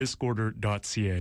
discorder.ca.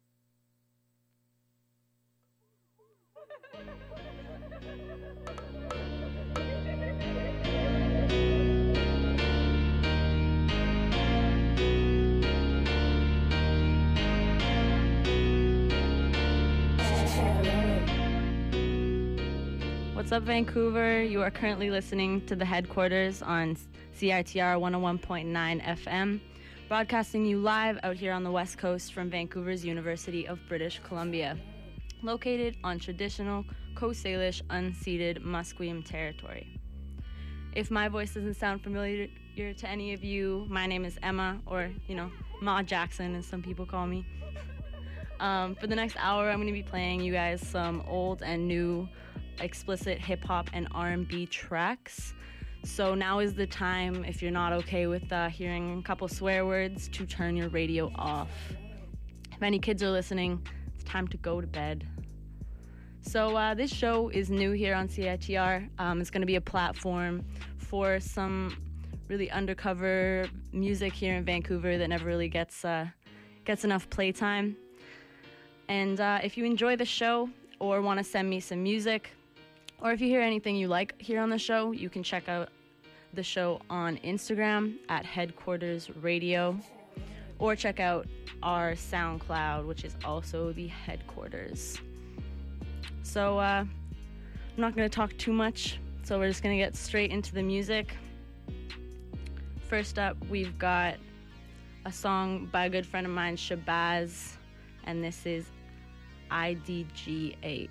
What's up, Vancouver? You are currently listening to the headquarters on CITR 101.9 FM, broadcasting you live out here on the West Coast from Vancouver's University of British Columbia, located on traditional Coast Salish unceded Musqueam territory. If my voice doesn't sound familiar to any of you, my name is Emma, or, Ma Jackson, as some people call me. For the next hour, I'm going to be playing you guys some old and new explicit hip-hop and R&B tracks. So now is the time, if you're not okay with hearing a couple swear words, to turn your radio off. If any kids are listening, it's time to go to bed. So this show is new here on CITR. It's going to be a platform for some really undercover music here in Vancouver that never really gets enough playtime. And if you enjoy the show or want to send me some music, or if you hear anything you like here on the show, you can check out the show on Instagram at Headquarters Radio, or check out our SoundCloud, which is also the Headquarters. So I'm not going to talk too much, so we're just going to get straight into the music. First up, we've got a song by a good friend of mine, Shabazz, and this is IDGAF.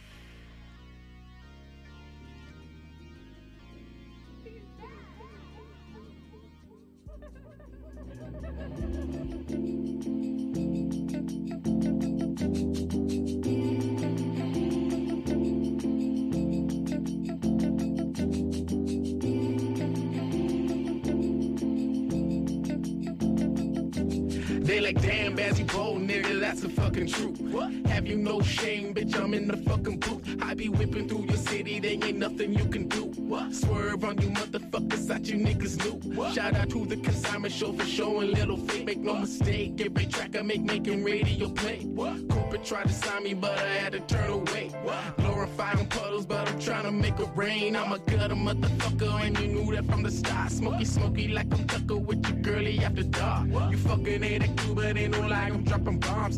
They like, damn, Baz, you bold, nigga, that's the fucking truth. What? Have you no shame, bitch, I'm in the fucking booth. I be whipping through your city, there ain't nothing you can do. What? Swerve on you motherfuckers, thought you niggas knew. What? Shout out to the consignment show for showing little fake, make no mistake. Every track I make, making radio play. What? Corporate tried to sign me, but I had to turn away. What? Glorifying puddles, but I'm trying to make it rain. I'm a gutter motherfucker, and you knew that from the start. Smoky like I'm Tucker with your girlie after dark. What? You fucking ain't a clue, but ain't no lie, I'm dropping bombs.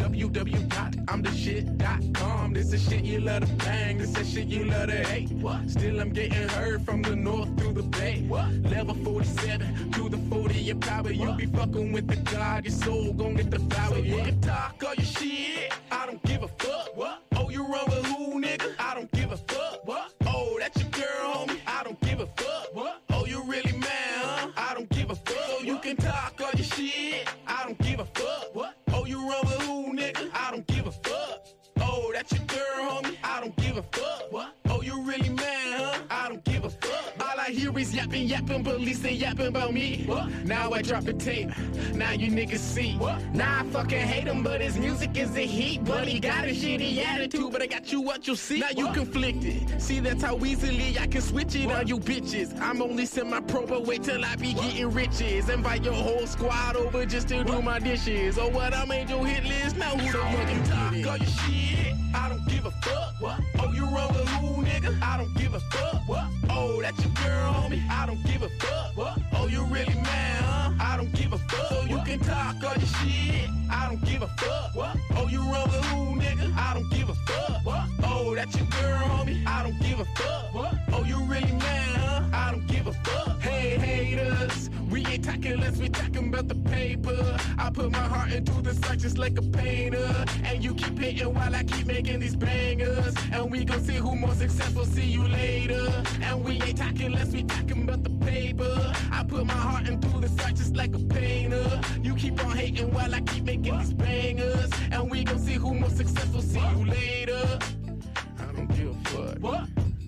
www.imtheshit.com. This is shit you love to bang, this is shit you love to hate. What? Still I'm getting heard from the north through the bay. What? Level 47 to the 40 of power. What? You be fucking with the God, your soul gon' get devoured. So you can talk all your shit, I don't give a fuck. What? Oh, you run with who, nigga? I don't give a fuck. What? Oh, that's your girl, homie, I don't give a fuck. What? Oh, you really mad, huh? I don't give a fuck. So you can talk all your shit, I don't give a fuck. What? Oh, you run with who, nigga? I don't give a fuck. Oh, that's your girl, homie, I don't give a fuck. What? Oh, you really mad, huh? I don't give a fuck. All I hear is yapping, police ain't yapping about me. What? Now I drop a tape, now you niggas see. What? Now I fucking hate him, but his music is a heat. But he got a shitty attitude, but I got you what you see. Now you conflicted, see that's how easily I can switch it on you bitches. I'm only semi-pro, but wait till I be getting riches. Invite your whole squad over just to do my dishes. Or what, I made your hit list, now who the fucking talk all your shit, I don't give a fuck. What? Oh, you run with who, nigga? I don't give a fuck. What? Oh, that's your girl, homie, I don't give a fuck. What? Oh, you really mad, huh? I don't give a fuck. So you can talk all your shit, I don't give a fuck. What? Oh, you run with who, nigga? I don't give a fuck. What? Oh, that's your girl, homie, I don't give a fuck. What? Oh, you really mad, huh? I don't give a fuck. Hey, haters, we ain't talking unless we talking about the paper. I put my heart into the site just like a painter. And you keep hitting while I keep making these bangers. And we gon' see who more successful, see you later. And we ain't talking unless we talking about the paper. I put my heart into the site just like a painter. You keep on hating while I keep making these bangers. And we gon' see who more successful, see you later. I don't give a fuck. What?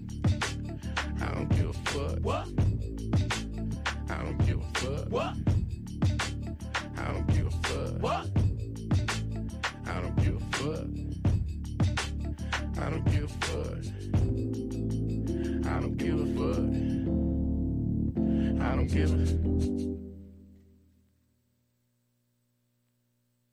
I don't give a fuck. What? I don't give a fuck. What? I don't give a fuck. What? I don't give a fuck. I don't give a fuck. I don't give a fuck. I don't give a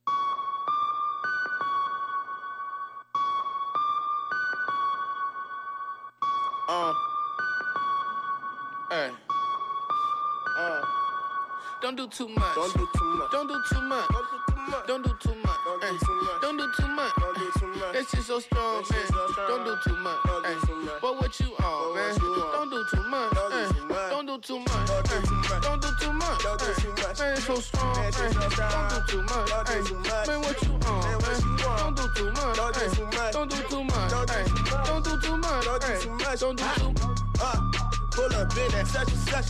Don't do too much. Don't do too much. Don't do too much. Don't do too much. Don't do too much. That shit so strong, man. Don't do too much. But what you on, man? Don't do too much. Don't do too much. Don't do too much. Man, it's so strong, man. Don't do too much. Man, what you on, man? Don't do too much. Don't do too much. Don't do too much. Don't do too much. Pull up in that such and such.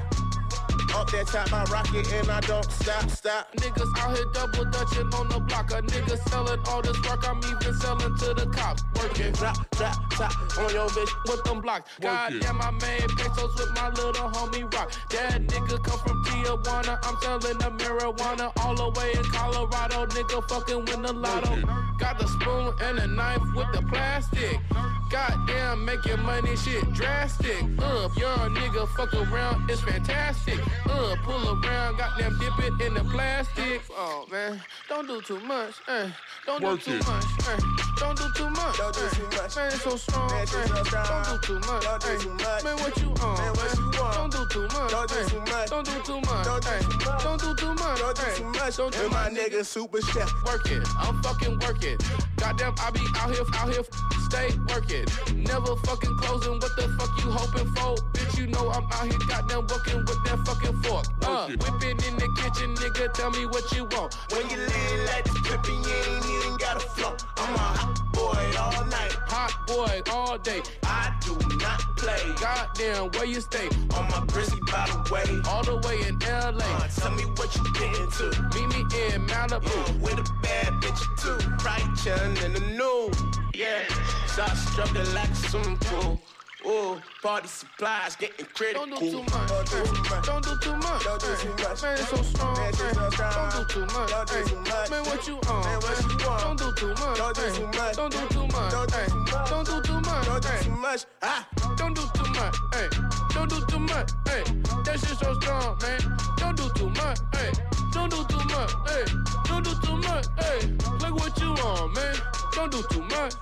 Up that top, my rocket, and I don't stop. Niggas out here double dutching on the block. A nigga selling all this work, I'm even selling to the cops. Working, drop, on your bitch with them blocks. Goddamn, I made pesos with my little homie Rock. That nigga come from Tijuana, I'm selling the marijuana all the way in Colorado. Nigga fucking win the lotto. Got the spoon and a knife with the plastic. Goddamn, making money shit drastic. Young nigga fuck around, it's fantastic. Pull around, goddamn dip it in the plastic. Oh man, don't do too much. Don't do too much. Don't do too much. Man, it's so strong. Don't do too much. Man, what you on? Don't do too much. Don't do too much. Don't do too much. Don't do my nigga super chef. Work it. I'm fucking working. Goddamn, I be out here, stay working. Never fucking closing. What the fuck you hoping for? Bitch, you know I'm out here goddamn working with that fucking fork. Whipping in the kitchen, nigga, tell me what you want. When you lean like this pippin', you ain't even gotta flow. I'm a hot boy all night. Hot boy all day. I do not play. Goddamn, where you stay? On my Brizzy by the way. All the way in L.A. Tell me what you been into. Meet me in Malibu. With a bad bitch too. Right, chillin' in the nude. Yeah, start struggling like a swimming pool. Ooh, party supplies getting critical. Don't do too much. Don't do too much. Man, it's so strong. Don't do too much. Man, what you on? Don't do too much. Don't do too much. Don't do too much. Don't do too much. Don't do too much. Don't do too much. That shit so strong, man. Don't do too much. Don't do too much. Don't do too much. Look what you on, man. Don't do too much.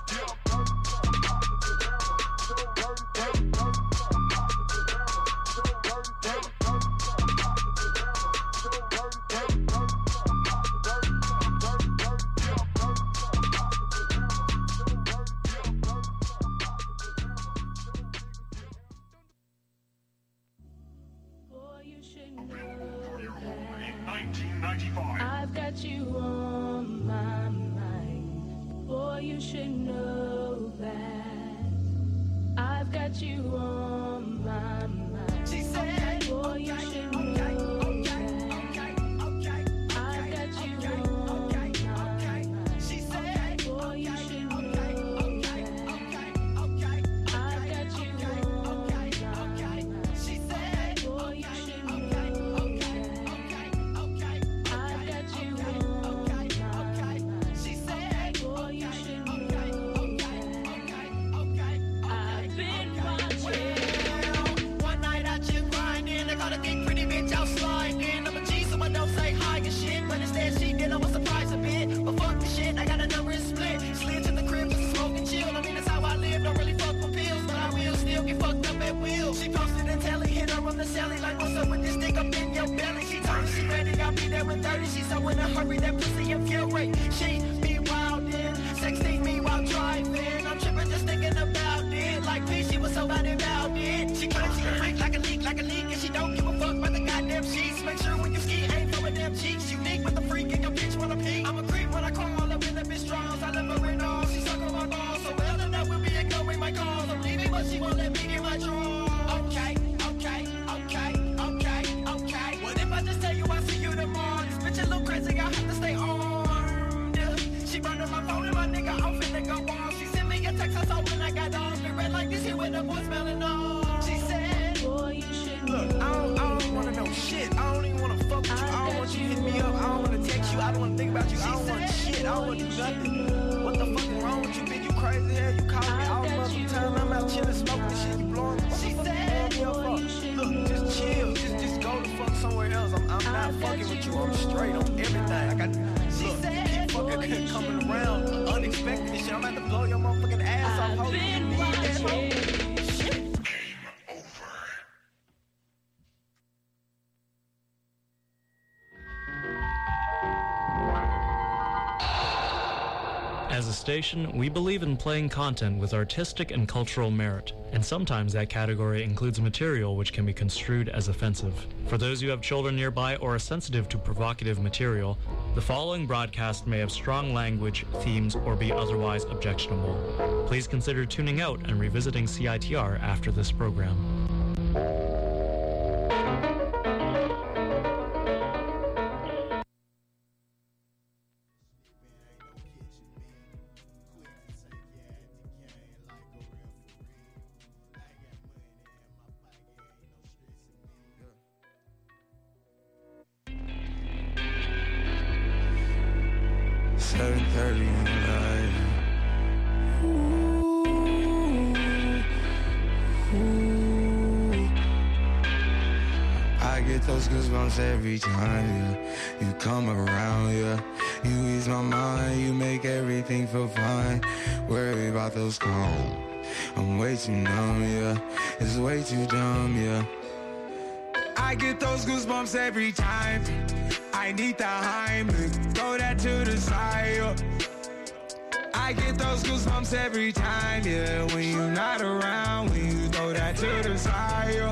I've got you on my mind. Boy, you should know that. I've got you on my mind. She said, boy, you should know that. I've got you on my mind. She said, boy, you should know that. I've got you on my mind. She said, boy, you should know that. She's so in a hurry, that pussy and fury. She be wildin', 16 me while driving. I'm trippin' just thinking about it. Like P, she was so bad about it. She claims she can freak like a leak, and she don't give a fuck about the goddamn sheets. Make sure when you ski, ain't throwing them cheeks. Unique with the freak and your bitch wanna peek. I'm a creep when I call all up in the bitch draws. I love her in all, she suck on my balls. So well enough we'll be ignoring my calls. I'm leaving, but she won't let me get my draw. Okay. What if I just tell you I see you tomorrow? This bitch a little crazy, I have to stay armed. She burned my phone and my nigga off and go off. She sent me a text, I saw when I got off. It red like this here with the boy smelling off. She said, boy, you should look, I don't wanna know shit. I don't even wanna fuck with you. I don't want you to hit me up. I don't wanna text you. I don't wanna think about you. I don't want shit. I don't wanna do nothing. What the fuck is wrong with you, bitch? You crazy hell? You calling me all the motherfucking time. I'm out chilling, smoking shit. You blowing. What the fuck you blowing me up for? Look, just chill. Just go the fuck somewhere else. I'm not fucking with you. I'm straight on everything. I got look, keep fucking coming around unexpected and shit. I'm about to blow your motherfucking ass off. Hold you. Shit. Game over. 1, As a station, we believe in playing content with artistic and cultural merit, and sometimes that category includes material which can be construed as offensive. For those who have children nearby or are sensitive to provocative material, the following broadcast may have strong language, themes, or be otherwise objectionable. Please consider tuning out and revisiting CITR after this program. Every time, yeah, you come around, yeah, you ease my mind, you make everything feel fine. Worry about those calls, I'm way too numb, yeah, it's way too dumb, yeah. I get those goosebumps every time, I need the Heimlich, throw that to the side, yeah. I get those goosebumps every time, yeah, when you're not around, when you throw that to the side, yeah.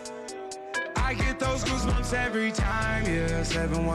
I get those goosebumps every time, yeah,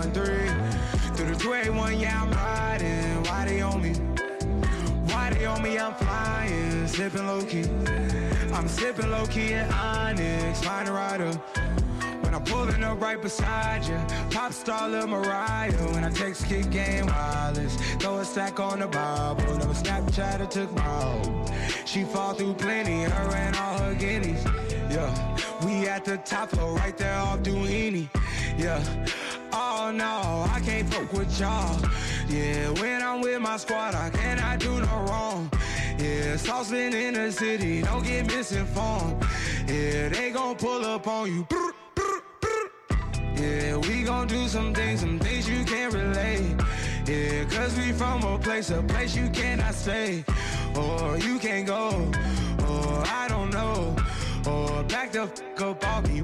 713 through the 281, yeah, I'm riding. Why they on me? Why they on me? I'm flying, sipping low-key. I'm sipping low-key at Onyx, find a rider. When I'm pulling up right beside you, pop star Lil Mariah. When I text kick game wireless, throw a stack on the Bible. Never Snapchat or took my hoe. She fall through plenty, her and all her guineas. Yeah, we at the top floor, right there off Duini. Yeah, oh no, I can't fuck with y'all. Yeah, when I'm with my squad, I cannot do no wrong. Yeah, saucepan in the city, don't get misinformed. Yeah, they gon' pull up on you. Yeah, we gon' do some things you can't relate. Yeah, cause we from a place you cannot stay. Or you can't go, or I don't know. Or back the f*** up off me.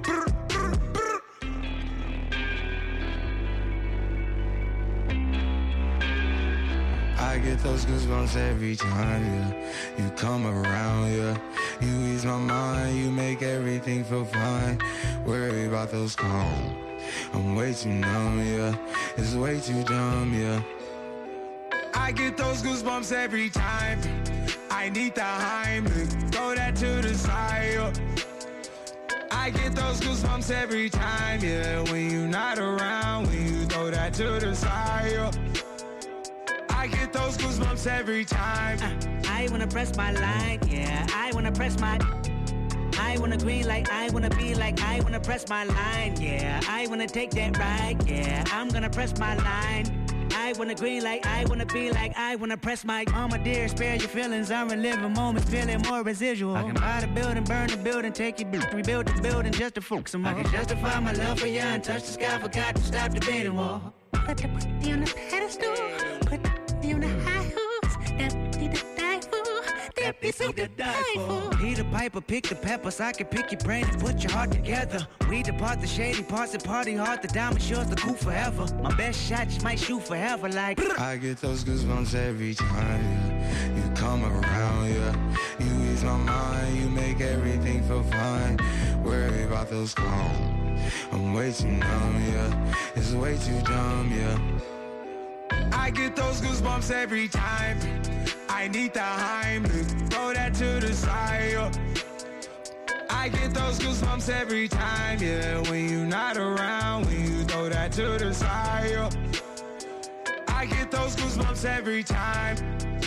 I get those goosebumps every time, yeah, you come around, yeah. You ease my mind, you make everything feel fine. Worry about those calls, I'm way too numb, yeah, it's way too dumb, yeah. I get those goosebumps every time, I need the Heimlich, throw that to the side, yeah. I get those goosebumps every time, yeah, when you're not around, when you throw that to the side, yeah. I get those goosebumps every time. I wanna press my line, yeah, I wanna press my... I wanna green like I wanna be like I wanna press my line, yeah, I wanna take that ride, yeah, I'm gonna press my line. I wanna green like I wanna be like I wanna press my mama dear, spare your feelings, I'm reliving moments, feeling more residual. I can buy the building, burn the building, take your rebuild the building just to focus some more. I can justify my love for you and touch the sky, forgot to stop the beating wall. Put the booty on the pedestal, put the booty on the high horse, that booty to die for, that be so to die for. Peter Piper, pick the peppers, I can pick your brain and put your heart together. We depart the shady parts and party hard, the diamond sure's the cool forever. My best shot just might shoot forever like... I get those goosebumps every time, yeah, you come around, yeah. You ease my mind, you make everything feel fine. Worry about those calls, I'm way too numb, yeah, it's way too dumb, yeah. I get those goosebumps every time, I need the Heimlich, throw that to the side, yeah. I get those goosebumps every time, yeah, when you're not around, when you throw that to the side, yeah. I get those goosebumps every time.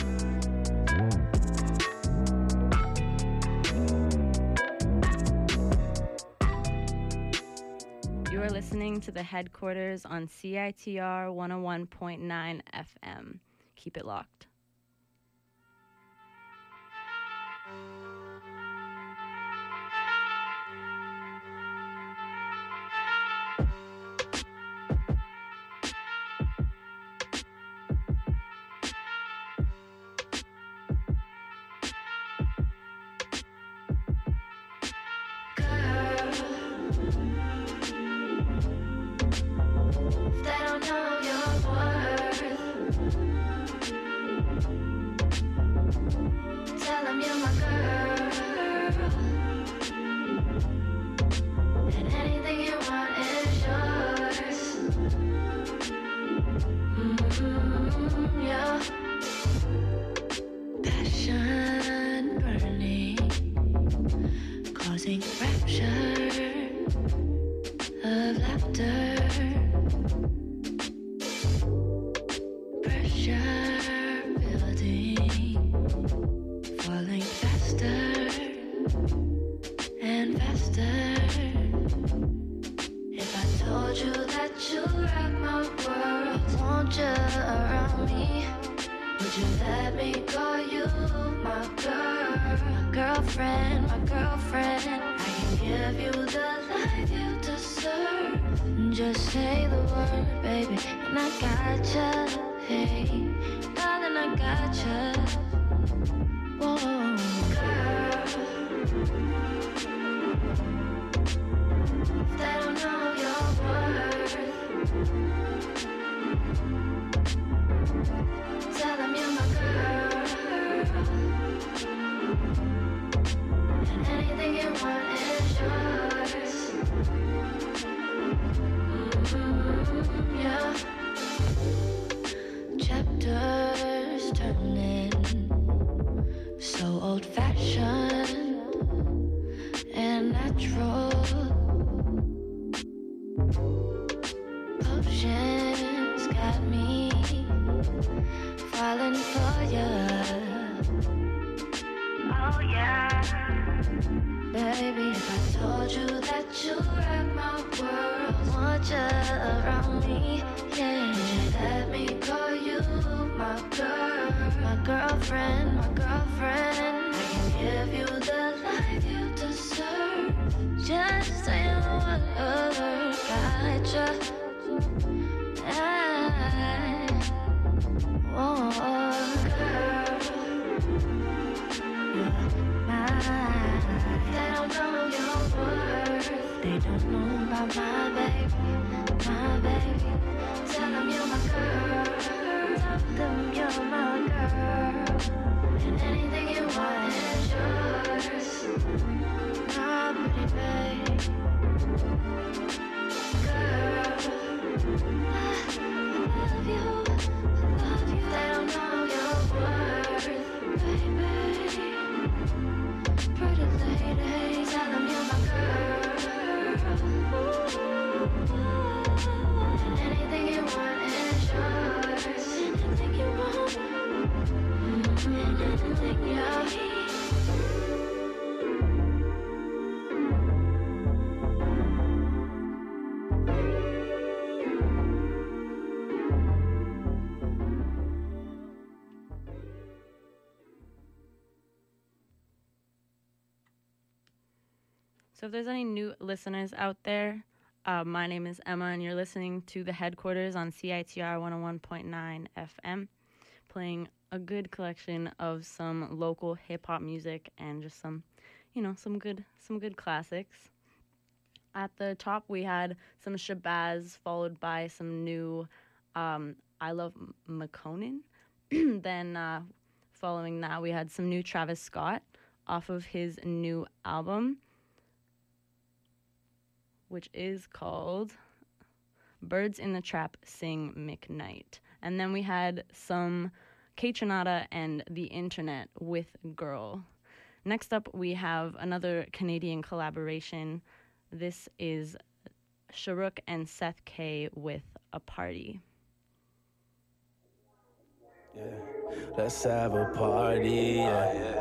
You are listening to the headquarters on CITR 101.9 FM. Keep it locked. They don't know your worth. pressure building, falling faster and faster. If I told you that you rock my world, want you around me, would you let me call you my girl, my girlfriend, my girlfriend? I can give you the life you deserve. Just say the word, baby, and I gotcha. Hey, darling, I gotcha. Whoa, girl. If they don't know your worth, tell them you're my girl. And anything you want is yours. Yeah. Chapters turning, so old-fashioned and natural. Potions got me falling for ya. Oh yeah, baby, if I told you that you rock my world, want you around me, yeah, let me call you my girl, my girlfriend, my girlfriend. I can give you the life you deserve. Just say one word, gotcha. Oh, girl, you're mine. They don't know your worth. They don't know about my baby, my baby. Tell them you're my girl. Tell them you're my girl. And anything you want is yours. My pretty baby. Girl, I love you. They don't know your worth, baby. Pretty lady, tell them you're my girl. And anything you want is yours. Anything you want, anything you need. So if there's any new listeners out there, my name is Emma, and you're listening to The Headquarters on CITR 101.9 FM, playing a good collection of some local hip-hop music and just some, some good classics. At the top, we had some Shabazz, followed by some new I Love McConan. Then following that, we had some new Travis Scott off of his new album, which is called Birds in the Trap Sing McKnight. And then we had some Kaytranada and The Internet with Girl. Next up, we have another Canadian collaboration. This is Sharuk and Seth K with A Party. Yeah, let's have a party, yeah.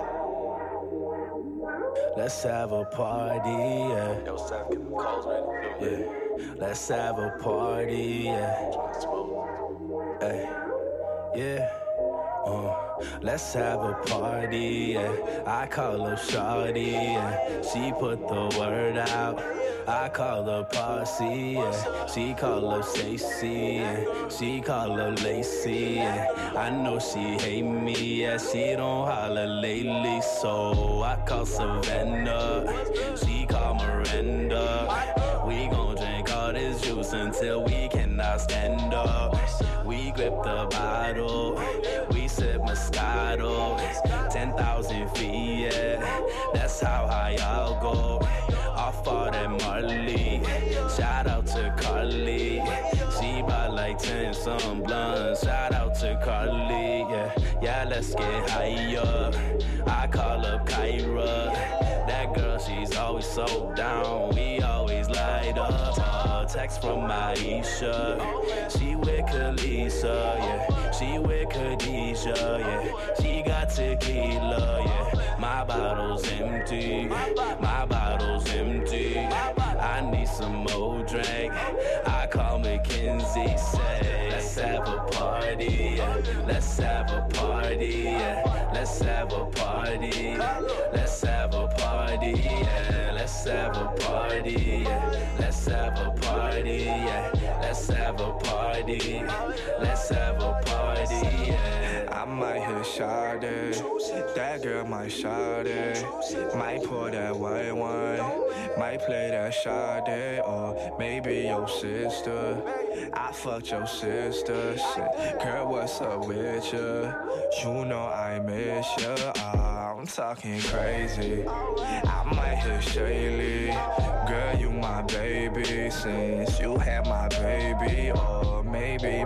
Let's have a party, yeah. Yo, Seth, get the calls ready. Yeah, let's have a party, yeah. Hey, yeah. Let's have a party, yeah. I call up Shawty, yeah. She put the word out. I call her Posse, yeah. She call her Stacey, yeah. She call her Lacey, yeah. I know she hate me, yeah. She don't holler lately, so I call Savannah. She call Miranda. We gon' drink all this juice until we cannot stand up. We grip the bottle. We sip Moscato. 10,000 feet, yeah. That's how high I'll go. Off all that Marley. Shout out to Carly. She bought like 10 some blunts. Shout out to Carly, yeah. Yeah, let's get higher. I call up Kyra. That girl, she's always so down. We always light up all text from Aisha. She with Khaleesa, yeah. She with Khadijah, yeah. She got tequila, yeah. My bottle's empty, my bottle's empty. I need some more drink. I call Mackenzie, say, let's have a party, yeah. Let's have a party, yeah. Let's have a party. Let's have a party, yeah. Let's have a party, yeah. Let's have a party, yeah. Let's have a party. Let's have a party, yeah. I might hit Sade, that girl might Sade. Might pour that white wine, might play that Sade, or maybe your sister. I fucked your sister, shit. Girl, what's up with you? You know I miss you. I'm talking crazy. I might hit Shaylee. Girl, you my baby since you had my baby. Or maybe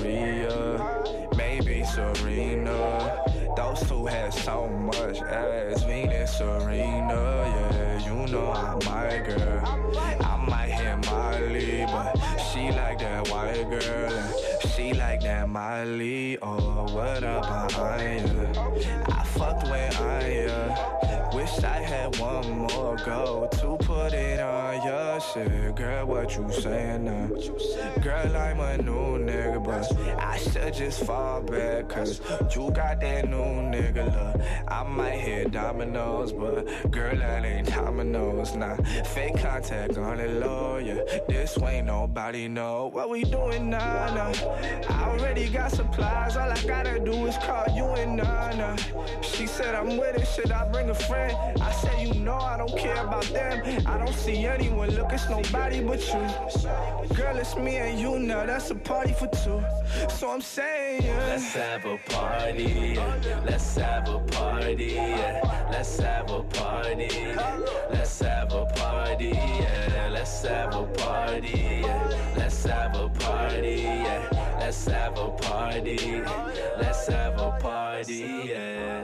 Maria, maybe Serena. Those two had so much ass. Venus, Serena, yeah, you know I'm my girl. I might hit Miley, but she like that white girl, and she like that Miley. Oh, what up behind you? I fucked with Aya. Wish I had one more go to put it on your shit. Girl, what you saying now? Girl, I'm a new nigga, but I should just fall back, cause you got that new nigga look. I might hit dominoes, but girl, that ain't dominoes. Nah, fake contact on the low, yeah. This way nobody know what we doing now, nah. I already got supplies, all I gotta do is call you and Nana. She said I'm with it, should I bring a friend? I said you know I don't care about them. I don't see anyone, look, it's nobody but you. Girl, it's me and you now, that's a party for two. So I'm saying, let's have a party, yeah. Let's have a party, yeah. Let's have a party. Let's have a party, yeah. Let's have a party, yeah. Let's have a party, yeah. Let's have a party. Let's have a party, yeah.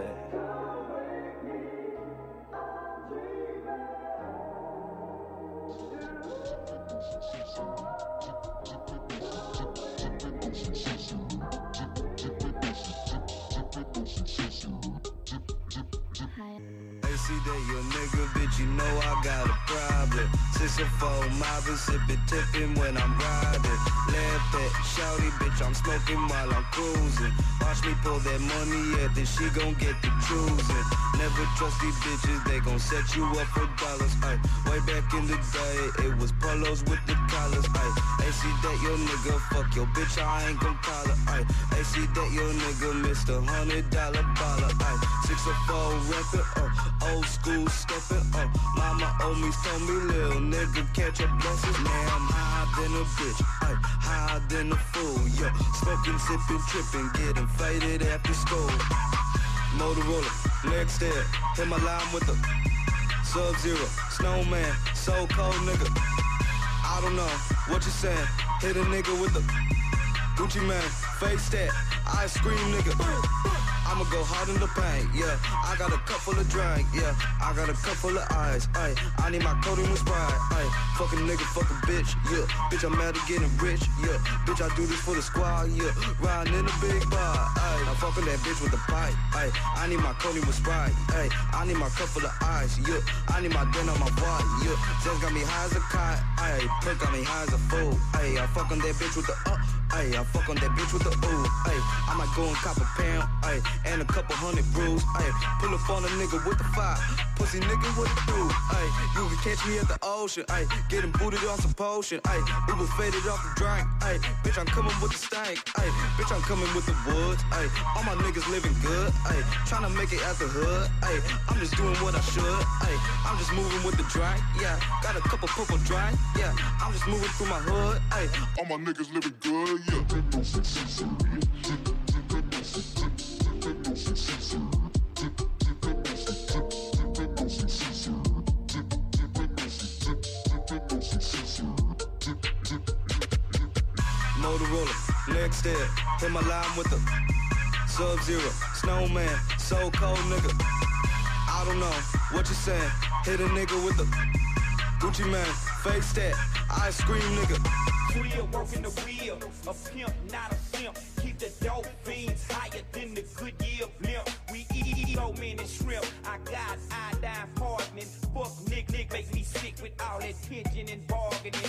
See that your nigga, bitch, you know I got a problem. 604 mobbing, sippin', tippin' when I'm riding. Left that shawty, bitch, I'm smoking while I'm cruising. Watch me pull that money, yeah, then she gon' get the choosing. Never trust these bitches, they gon' set you up for dollars, ay. Way back in the day, it was polos with the collars, ay. Hey, see that your nigga, fuck your bitch, I ain't gon' call her, ay. Hey, see that your nigga missed $100 baller, ay. 604 reppin', old school steppin', mama owe me, told me, lil' nigga catch a blessing. Now I'm higher than a bitch, ay, higher than a fool, yeah. Smoking, sippin', trippin', getting faded after school. Motorola, next step, hit my line with the Sub-Zero, Snowman, so cold nigga. I don't know what you saying, hit a nigga with the Gucci man, face that, ice cream nigga. I'ma go hard in the paint, yeah. I got a cup full of drink, yeah. I got a cup full of ice, ayy. I need my codeine with Sprite, ayy. Fuck a nigga, fuck a bitch, yeah. Bitch, I'm mad at getting rich, yeah. Bitch, I do this for the squad, yeah. Riding in a big bar, ayy. I'm fucking that bitch with the pipe, ayy. I need my codeine with Sprite, ayy. I need my cup full of ice, yeah. I need my den on my body, yeah. Just got me high as a kite, ayy. Perk got me high as a fool, ayy. I fuck on that bitch with the ayy. I fuck on that bitch with the ooh, ayy. I might go and cop a pound, ayy. And a couple hundred brews, ayy. Pull up on a nigga with the fire. Pussy nigga, what it do, ayy. You can catch me at the ocean, ayy. Getting booted on some potion, ayy. We was faded off the drink, ayy. Bitch, I'm coming with the stank, ayy. Bitch, I'm coming with the woods, ayy. All my niggas living good, ayy. Tryna make it out the hood, ayy. I'm just doing what I should, ayy. I'm just moving with the drink, yeah. Got a couple purple drink, yeah. I'm just moving through my hood, ayy. All my niggas living good, yeah. Motorola, next step, hit my line with the Sub-Zero, Snowman, so cold nigga. I don't know what you saying, hit a nigga with the Gucci man, face that, ice cream nigga. Real working the wheel, a pimp, not a simp. Keep the dope fiends higher than the Goodyear blimp. We eat so many shrimp. I got iodine hardening. Fuck Nick make me sick with all that tension and bargaining.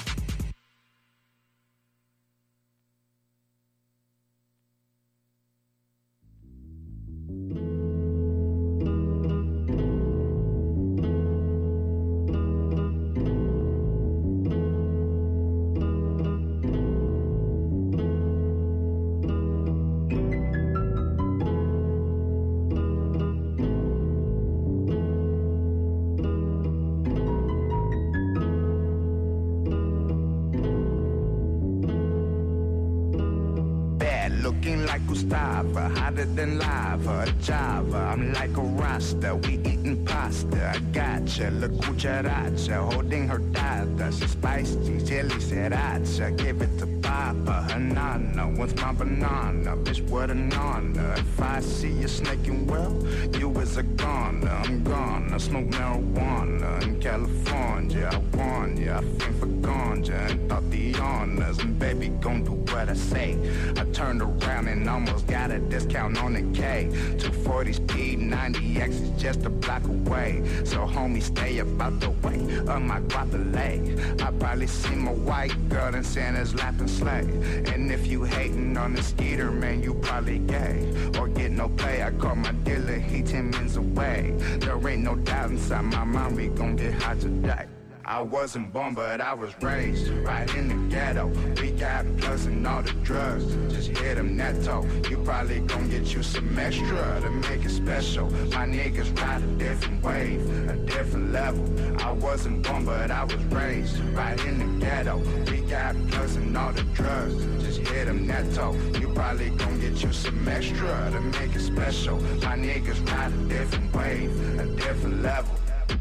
Hotter than lava, Java. I'm like a Rasta, we eating pasta. I gotcha, la cucaracha, holding her dada. She spicy, chili sriracha. Give it to Papa, her nana. Wants my banana, bitch, what an honor. If I see you snaking well, you is a goner. I'm gonna smoke marijuana in California. I warn ya, I fiend for ganja and thought the honors. And baby, gon' do what I say. I turned around and almost got a discount on the K. 240 speed, 90X is just a block away. So homie, stay about the way of my guapole. I probably see my white girl in Santa's lap and sleigh. And if you hating on the skeeter, man, you probably gay. Or get no play, I call my dealer, he 10 minutes away. There ain't no doubt inside my mind, we gon' get hot today. I wasn't born, but I was raised right in the ghetto. We got plugs and all the drugs, just hit them netto. You probably gon' get you some extra to make it special. My niggas ride a different wave, a different level. I wasn't born, but I was raised right in the ghetto. We got plugs and all the drugs, just hit them netto. You probably gon' get you some extra to make it special. My niggas ride a different wave, a different level.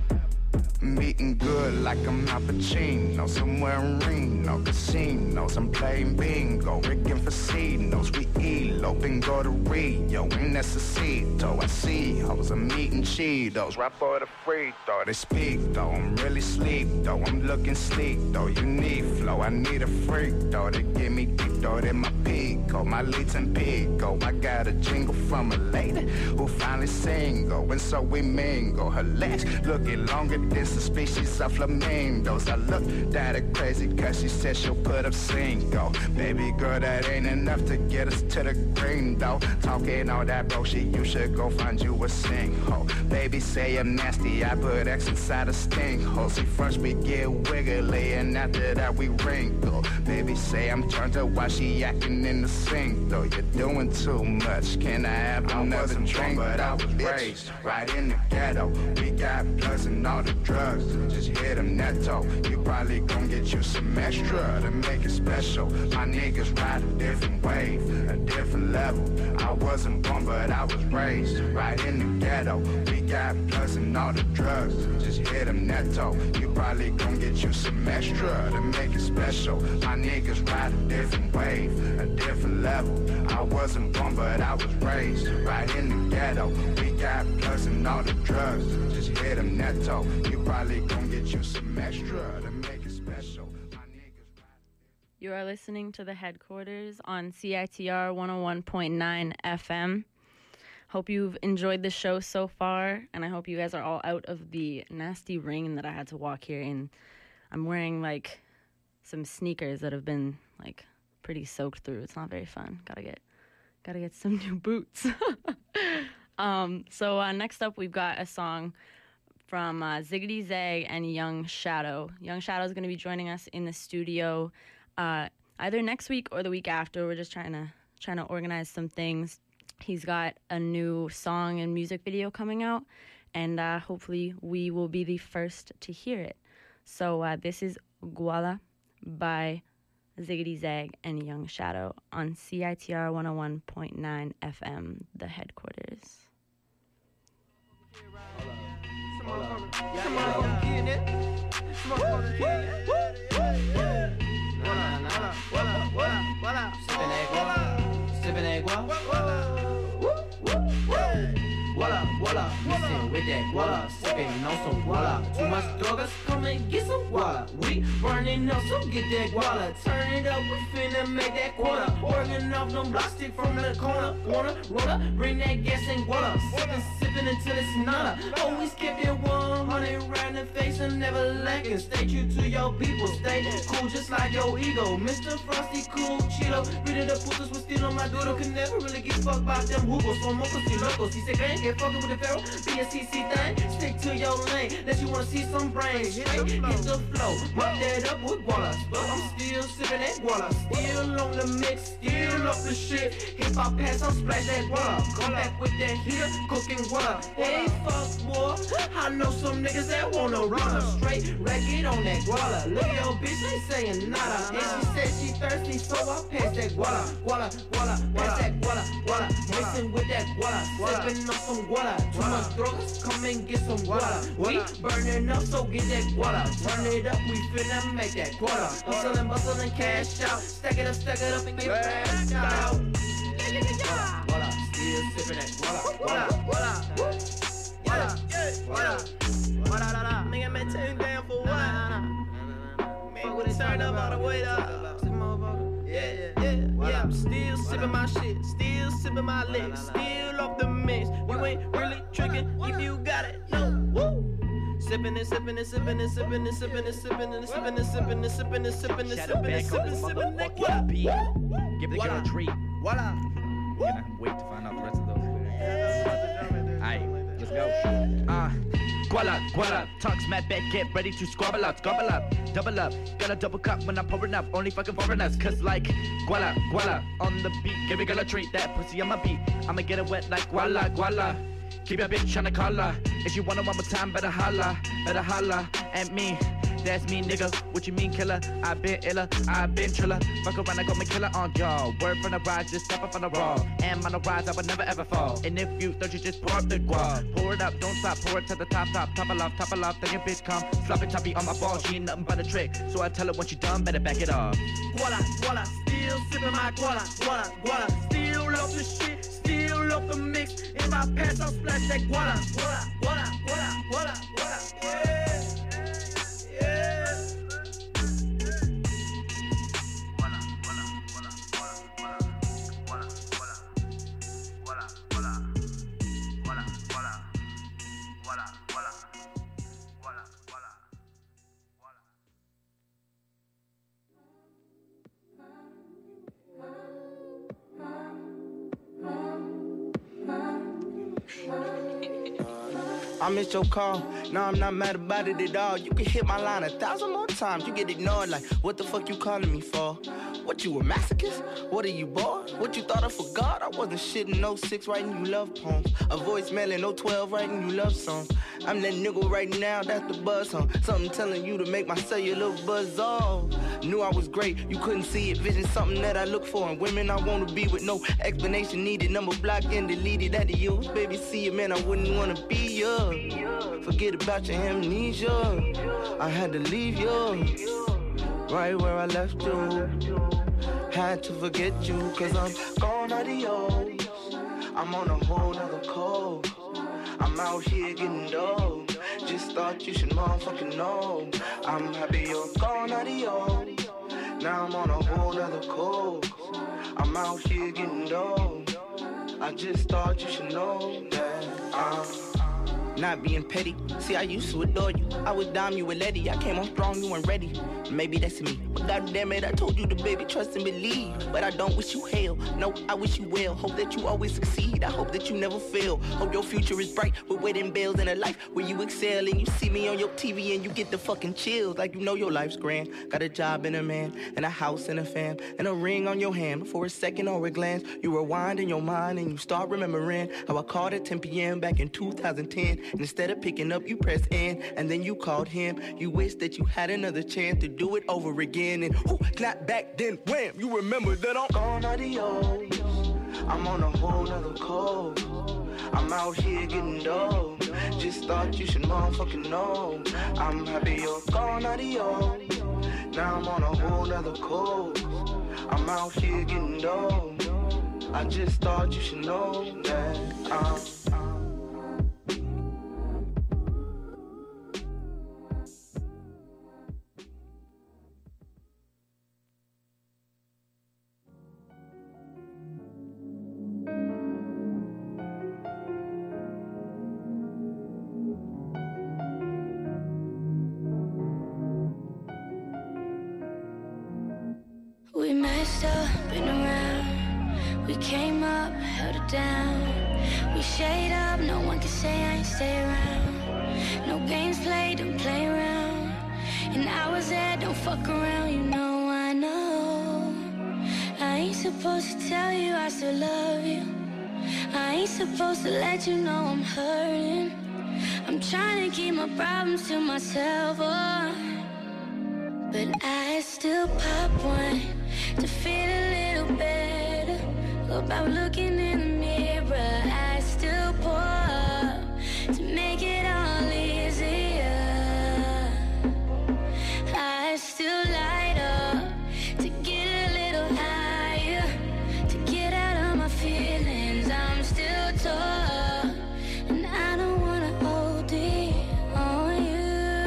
I'm eating good like I'm Al Pacino. Somewhere in Reno, casinos. I'm playing bingo, rigging for casinos. We elope and go to Rio in Necesito. I see hoes, I'm eating Cheetos. Right for the free throw, they speak though. I'm really sleep though, I'm looking sleek though. You need flow, I need a freak though. They give me deep though, they my pico. My leads and pico. I got a jingle from a lady who finally single. And so we mingle. Her legs looking longer than the species of flamingos. I looked at her crazy cause she said she'll put up single. Baby girl, that ain't enough to get us to the green though. Talking all that bro shit, you should go find you a sinkhole. Baby say I'm nasty, I put X inside a stink hole. See first we get wiggly and after that we wrinkle. Baby say I'm turned up while she acting in the sink though. You're doing too much, can I have another drink? But I was raised right in the ghetto. We got plugs and all the drugs, just hit them netto. You probably gon' get you some extra to make it special. My niggas ride a different wave, a different level. I wasn't born, but I was raised right in the ghetto. We got plugs and all the drugs, just hit them netto. You probably gon' get you some extra to make it special. My niggas ride a different wave, a different level. I wasn't born, but I was raised right in the ghetto. We got plugs and all the drugs, just hit them netto. You probably gon' get you some extra to make it special. You are listening to the headquarters on CITR 101.9 FM. Hope you've enjoyed the show so far, and I hope you guys are all out of the nasty rain that I had to walk here in. I'm wearing like some sneakers that have been like pretty soaked through. It's not very fun. Gotta get some new boots. So next up we've got a song from Ziggity Zag and Young Shadow. Young Shadow is going to be joining us in the studio either next week or the week after. We're just trying to organize some things. He's got a new song and music video coming out, and hopefully we will be the first to hear it. So this is Guala by Ziggity Zag and Young Shadow on CITR 101.9 FM, the headquarters. Voila, listen with that, voila, sippin' sipping on some guala. Too much drogas, come and get some guala. We burning up, so get that guala. Turn it up, we finna make that quarter. Working off them blocks, stick from the corner. Wanna roller, bring that gas and guala. Sipping until it's nada. Always kept it 100 round the face and never lacking. Stay true to your people, stay cool just like your ego. Mr. Frosty, cool, Cheeto. Reading the putas was still on my doodle. Can never really get fucked by them hoopers. So mocos y locos. He said, gang, get fucking with the pharaoh. Be a CC thing. Stick to your lane. Let you wanna see some brains. Hit the flow. Mop that up with guala. But I'm still sipping that guala. Still on the mix. Still up the shit. Hip hop pass, I'm splash that guala. Come back with that heater. Cooking guala. Hey, fuck boy. I know some niggas that wanna run a straight racket on that guala. Look at your bitch, ain't saying nada. And she said she thirsty, so I pass that guala. Guala, guala, pass that guala, guala. Mixing with that guala. Sipping on some guala. Too much drugs, come and get some guala. We burning up, so get that guala. Turn it up, we finna make that guala. Hustling, bustling, cash out. Stack it up, and get back out. Guala, still sipping that guala. Guala, guala. Nigga, man, turn down for what? Man, we turn up all the way up. Yeah, I'm still sipping my shit, still sipping my licks, still off the mix. You ain't really tricking if you got it, no. Woo! Sipping and sipping and sipping and sipping and sipping and sipping and sipping and sipping and sipping and sipping and sipping and sipping and sipping. Give the girl a treat. Voila. Gonna wait to find out the rest of those. Alright, let's go. Guala, guala, talks mad bad, get ready to squabble up, double up. Got a double cup when I'm pouring up, only fucking foreigners, cause like, guala, guala, on the beat, give a girl a treat, that pussy on my beat, I'ma get it wet like guala, guala. Keep your bitch on the collar, if you want it one more time, better holla at me. That's me, nigga. What you mean, killer? I been iller, I been triller. Fuck around, I got me killer on y'all. Word from the rise, just step up on the raw. And on the rise, I would never ever fall. And if you thought you just pour up the guap, pour it up, don't stop, pour it to the top, topple off, then your bitch come. Slap it toppy on my ball, she ain't nothing but a trick. So I tell her when she done, better back it up. Guala, guala, still sipping my guala, guala, guala. Still off the shit, still off the mix. If I pass, I'll splash that guala, guala, guala, guala, guala, guala. Yeah. I missed your call, now I'm not mad about it at all. You can hit my line 1,000 more times, you get ignored like, what the fuck you calling me for? What, you a masochist? What are you, bored? What you thought I forgot? I wasn't shit in 06 writing you love poems. A voicemail in 012 writing you love songs. I'm that nigga right now, that's the buzz, huh? Something telling you to make my cellular buzz off. Knew I was great, you couldn't see it. Vision, something that I look for in women I wanna be with. No explanation needed, number blocked and deleted. That you, baby, see it, man, I wouldn't wanna be you. Forget about your amnesia. I had to leave you right where I left you. Had to forget you, cause I'm gone adios. I'm on a whole nother coast. I'm out here getting dope. Just thought you should motherfucking know. I'm happy you're gone adios. Now I'm on a whole nother coast. I'm out here getting dope. I just thought you should know that I'm not being petty. See, I used to adore you. I would dime you with Letty. I came on strong, you weren't ready. Maybe that's me. But goddamn it, I told you to, baby, trust and believe. But I don't wish you hell. No, I wish you well. Hope that you always succeed. I hope that you never fail. Hope your future is bright with wedding bells and a life where you excel and you see me on your TV and you get the fucking chills like you know your life's grand. Got a job and a man and a house and a fam and a ring on your hand. For a second or a glance, you rewind in your mind and you start remembering how I called at 10 p.m. back in 2010. And instead of picking up, you pressed in, and then you called him. You wish that you had another chance to do it over again. And clap back, then wham, you remember that I'm gone adios. I'm on a whole nother coast. I'm out here getting dope. Just thought you should motherfucking know. I'm happy you're gone adios. Now I'm on a whole nother coast. I'm out here getting dope. I just thought you should know that I'm down. We shade up, no one can say I ain't stay around. No games played, don't play around. And I was there, don't fuck around, you know I know. I ain't supposed to tell you I still love you. I ain't supposed to let you know I'm hurting. I'm trying to keep my problems to myself, oh. But I still pop one to feel a little better about looking in the mirror. I still pour to make it all easier. I still light up to get a little higher, to get out of my feelings. I'm still tall, and I don't wanna OD on you.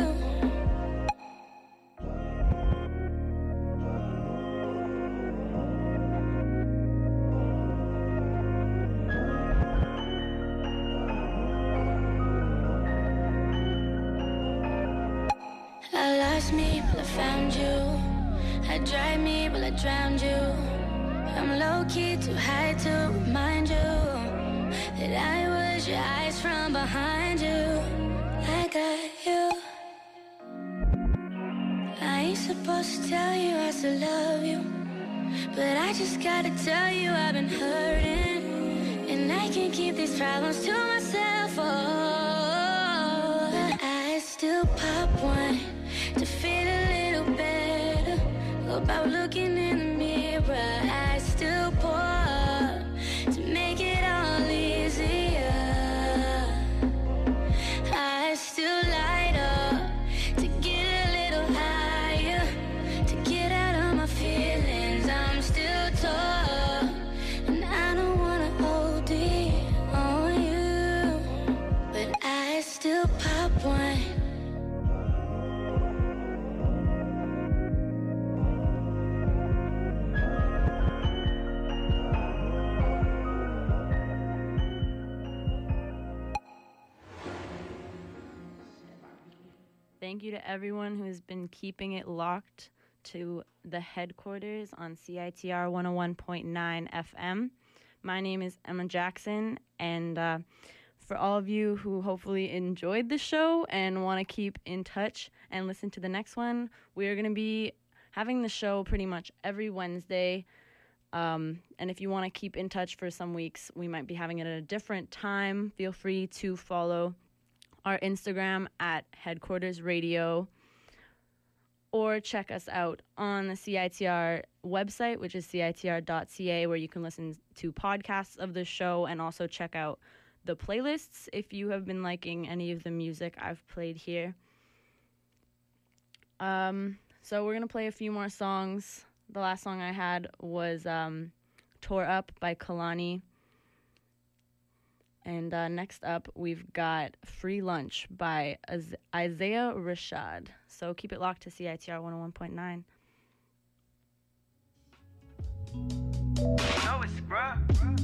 I lost me, but I found you. I drive me, but I drowned you. I'm low-key, too high to remind you that I was your eyes from behind you. I got you. I ain't supposed to tell you I still love you, but I just gotta tell you I've been hurting, and I can't keep these problems to myself, oh. I still pop one to feel a little better about looking in the mirror. I still pour to make it all easier. I still light up to get a little higher, to get out of my feelings. I'm still tall, and I don't wanna OD on you, but I still pop one. Thank you to everyone who's been keeping it locked to the headquarters on CITR 101.9 FM. My name is Emma Jackson, and for all of you who hopefully enjoyed the show and want to keep in touch and listen to the next one, we are going to be having the show pretty much every Wednesday. And if you want to keep in touch for some weeks, we might be having it at a different time. Feel free to follow our Instagram at Headquarters Radio, or check us out on the CITR website, which is citr.ca, where you can listen to podcasts of the show and also check out the playlists if you have been liking any of the music I've played here. So we're going to play a few more songs. The last song I had was Tore Up by Kalani. And next up, we've got Free Lunch by Isaiah Rashad. So keep it locked to CITR 101.9. Know it's bruh.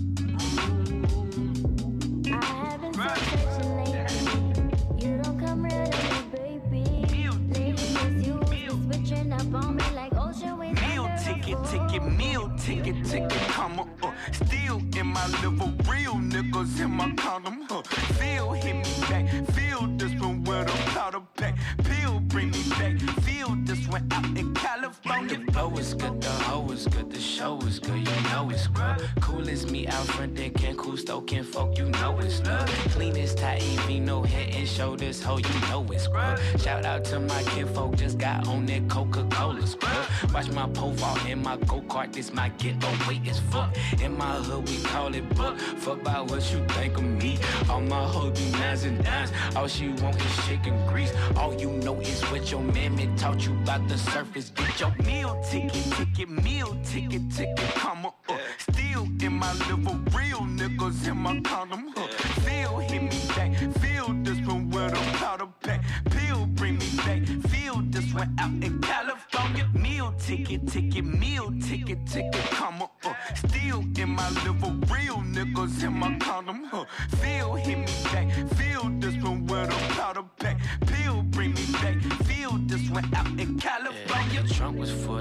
I haven't been searching lately. You don't come real to me, baby. Lately it's you switching up on me like ocean waves. Meal ticket, comma, still in my liver, real niggas in my condom, Feel hit me back, feel this one with a powder pack, pill bring me back, feel this one out in California. The flow is good, the hoe is good, the show is good, you know it's grub. Cool as me out front, they can't cool stoking folk, you know it's love. Clean as Taivino, no head and shoulders, ho, you know it's grub. Shout out to my kinfolk, just got on that Coca-Cola scrub. Watch my profile in my go-kart, this my getaway is fuck. In my hood, we call it buck. Fuck about what you think of me. All my hoes be nines and dimes. All she want is chicken grease. All you know is what your mammy taught you about the surface. Get your meal ticket, comma, still in my liver, real niggas in my condom, Feel hit me back, feel this one with a powder pack, pill bring me back, feel this one out in California. Meal ticket, comma, still in my liver, real niggas in my condom, Feel hit me back, feel this one with a powder pack, pill bring me back, feel this one out in California. The trunk was for the ride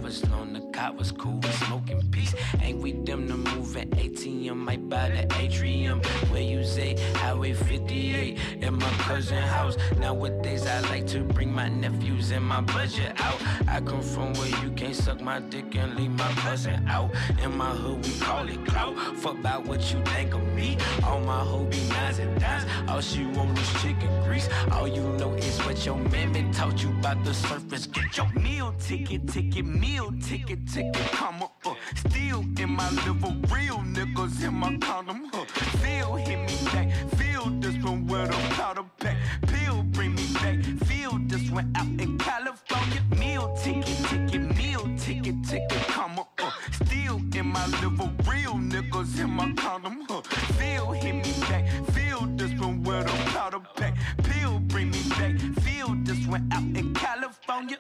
was long, the cop was cool, we smoking peace. Ain't we them to move an ATM, might buy the atrium. Where you say, Highway 58, in my cousin house. Nowadays I like to bring my nephews and my budget out. I come from where you can't suck my dick and leave my cousin out. In my hood we call it clout. Fuck about what you think of me. All my hoes be nines and dimes. All she want is chicken grease. All you know is what your mammy taught you about the surface. Get your meal ticket, meal ticket, come up. Still in my liver, real niggas in my condom. Feel hit me back, feel this one with a powder pack. Pill bring me back, feel this one out in California. Meal ticket, meal ticket, come up. Still in my liver, real niggas in my condom. Feel hit me back, feel this one with a powder pack. Pill bring me back, feel this one out in California.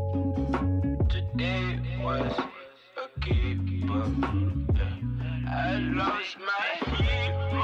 Today was a keeper. I lost my heat.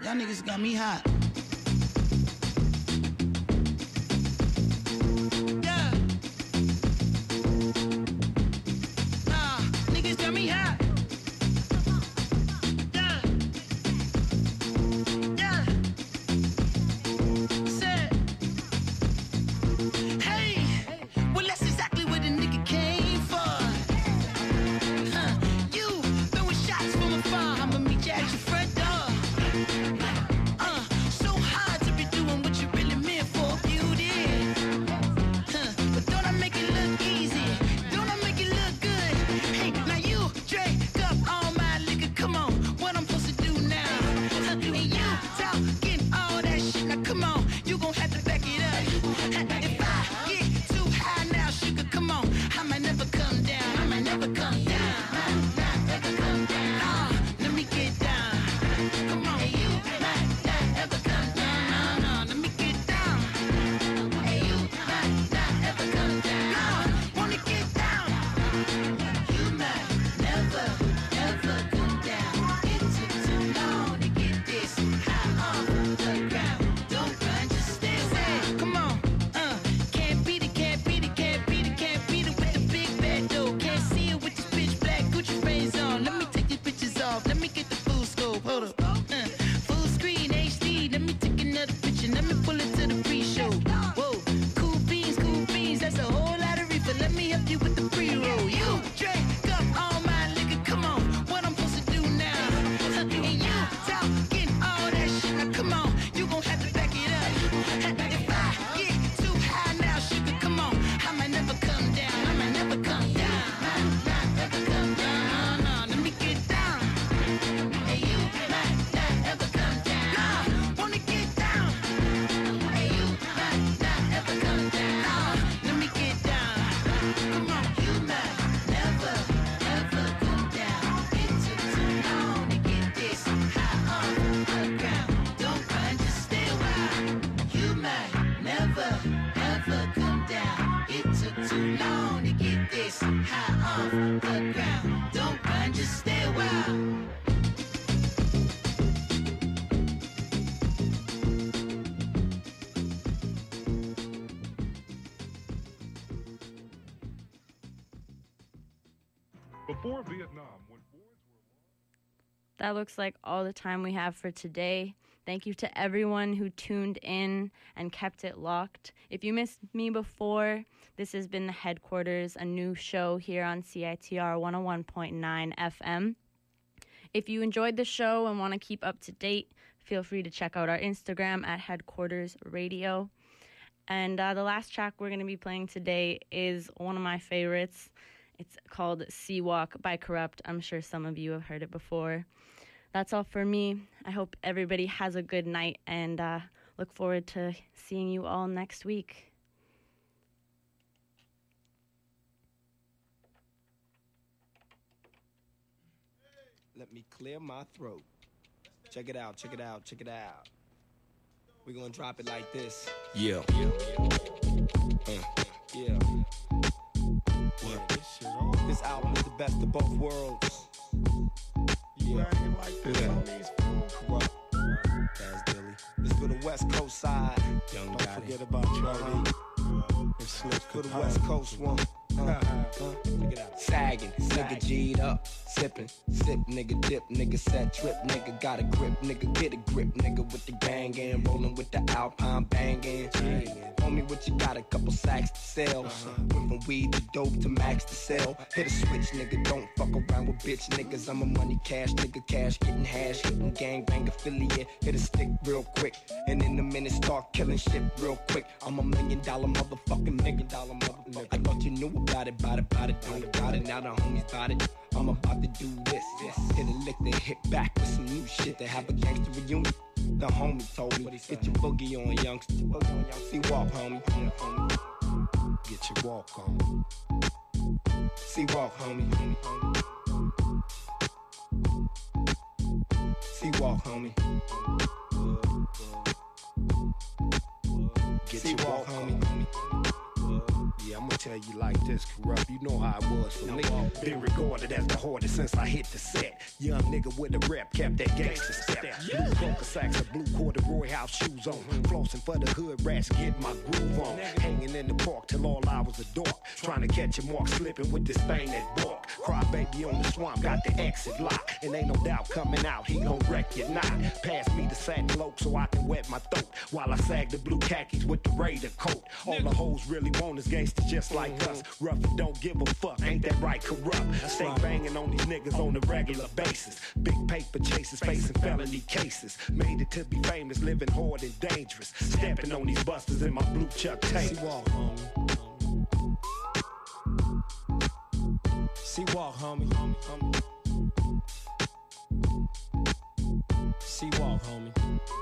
Y'all niggas got me hot. Yeah. Niggas got me hot. Yeah. Yeah. Said. Hey. Well, that's exactly what the nigga came for. You throwing shots from afar. I'ma meet you at your front door. So hard to be doing what you really meant for, beauty. But don't I make it look easy? Don't I make it look good? Hey, now you drink up all my liquor. Come on, what I'm supposed to do now? And you talking all that shit. Now come on, you gon' have to back it up. If I get too high now, sugar, come on, I might never come down. I might never come down. Not ever come down. Let me get down. Come on, you might not ever come down. No, let me get down. Hey, you might not ever come down. Wanna get down? You might never ever come down. It took too long to get this high off the ground. Don't run, just stay away. Come on, can't beat it, can't beat it, can't beat it, can't beat it with the big bad dough. Can't see it with this pitch black Gucci frames on. Let me take these bitches off. Let me get the full scope. Hold up. Full screen HD. Let me take another picture. Let me pull it to the pre-show. Whoa, cool beans, that's a whole lot of reefer. Let me help you with the pre-roll. You drink up all my liquor. Come on, what I'm supposed to do now? And you talking all that shit. Now come on, you gon' have to back it up. If I get too high now, sugar, come on, I might never come down. I might never come down. Not ever come down. No, let me get down. Hey, you might not ever come down. Wanna get down? Hey, you might not ever come down. Let me get down. Come on, you might never ever come down. It took too long to get this high off the ground. Don't run, just stay a while. You might never ever come down. It took too long to get this high off the ground. Don't run, just stay a while. Before Vietnam, when That looks like all the time we have for today. Thank you to everyone who tuned in and kept it locked. If you missed me before, this has been The Headquarters, a new show here on CITR 101.9 FM. If you enjoyed the show and want to keep up to date, feel free to check out our Instagram at Headquarters Radio. And the last track we're going to be playing today is one of my favorites. It's called Sea Walk by Corrupt. I'm sure some of you have heard it before. That's all for me. I hope everybody has a good night and look forward to seeing you all next week. Let me clear my throat. Check it out, check it out, check it out. We're gonna drop it like this. Yeah. Yeah. What? This album is the best of both worlds. Yeah. Corrupt. That's Dilly. It's for the West Coast side. Don't forget about Charlie. It's for the West Coast one. Check it out. Sagging, nigga G'd up, sipping, sip, nigga dip, nigga set trip, nigga got a grip, nigga get a grip, nigga with the gang and rolling with the Alpine banging. Homie, what you got? A couple sacks to sell. Went from weed to dope to max to sell. Hit a switch, nigga, don't fuck around with bitch niggas. I'm a money cash nigga, cash getting hash, hitting gang bang affiliate. Hit a stick real quick, and in a minute start killing shit real quick. I'm $1 million motherfucking nigga. I thought you knew about it, don't about it. Now the homies bout it. I'm about to do this. Hit a lick, then hit back with some new shit to have a gangster reunion. The homie told me, get your boogie on, youngster. See walk, homie. Get your walk on. See walk, homie. See walk, homie. Get your walk, homie. Yeah, I'ma tell you you like this, Corrupt. You know how it was for me. Been regarded as the hardest since I hit the set. Young nigga with a rep, kept that gangster step. Blue polka sacks and blue corduroy house shoes on. Flossing for the hood rats, get my groove on. Hanging in the park till all hours of dark. Trying to catch a mark, slipping with this thing that bark. Cry baby on the swamp, got the exit lock. And ain't no doubt coming out, he gon' wreck your knot. Pass me the sack cloak so I can wet my throat. While I sag the blue khakis with the Raider coat. All the hoes really want is gangsters just like us. Rough and don't give a fuck, ain't that right, Corrupt? Stay banging on these niggas on a regular basis. Big paper chases, facing felony cases. Made it to be famous, living hard and dangerous. Stepping on these busters in my blue Chuck Taylor. See walk, homie. See walk, homie.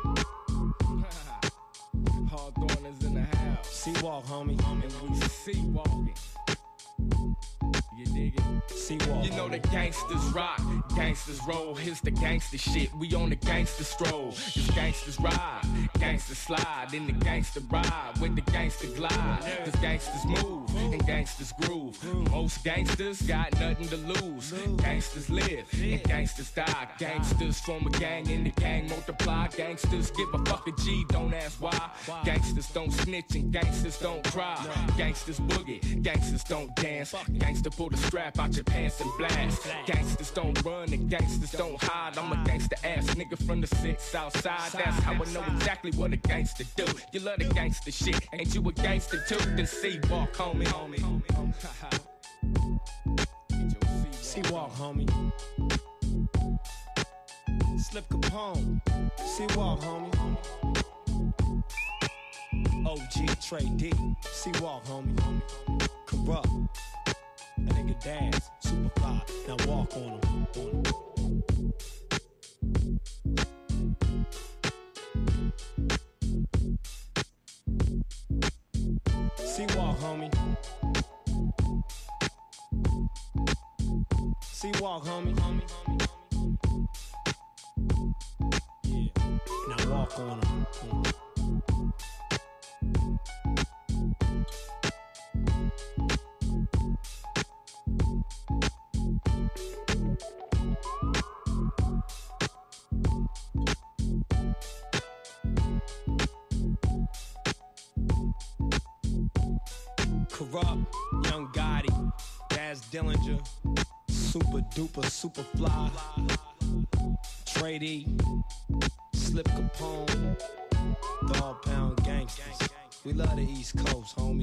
Hawthorne is in the house. See walk, homie. And we see walking. You dig it? See walk. You know the gangsters rock, gangsters roll. Here's the gangster shit. We on the gangster stroll. It's gangsters ride, gangsters slide, then the gangster ride with the gangster glide. Cause gangsters move and gangsters groove. Most gangsters got nothing to lose. Gangsters live and gangsters die. Gangsters form a gang and the gang multiply. Gangsters give a fuck a G, don't ask why. Gangsters don't snitch and gangsters don't cry. Gangsters boogie, gangsters don't dance. Gangster pull the strap out your pants and blast. Gangsters don't run and gangsters don't hide. I'm a gangster ass nigga from the 6 South Side. That's how I know exactly what a gangster do. You love the gangster shit, ain't you a gangster too? Then see walk, homie. See walk, homie. Slip Capone. See walk, homie. OG Trey D. See walk, homie. Corrupt. That nigga dance, super fly. Now walk on him. See walk, homie. See walk, homie. Yeah. Now walk on him. Corrupt, Young Gotti, Daz Dillinger, Super Duper, Super Fly, Trey D, Slip Capone, Dog Pound Gangsters. We love the East Coast, homie.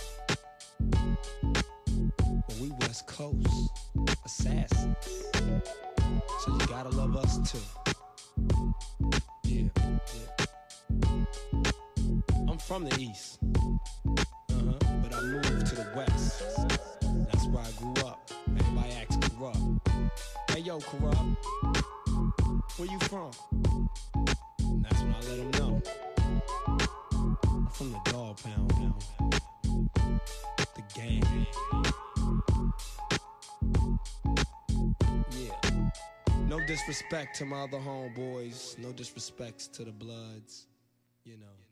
But we West Coast assassins. So you gotta love us too. Yeah. I'm from the East. But I moved to the West. That's where I grew up. Everybody acts Corrupt. Hey yo, Corrupt, where you from? And that's when I let them know. I'm from the Dog Pound now. The gang. Yeah. No disrespect to my other homeboys. No disrespects to the Bloods. You know.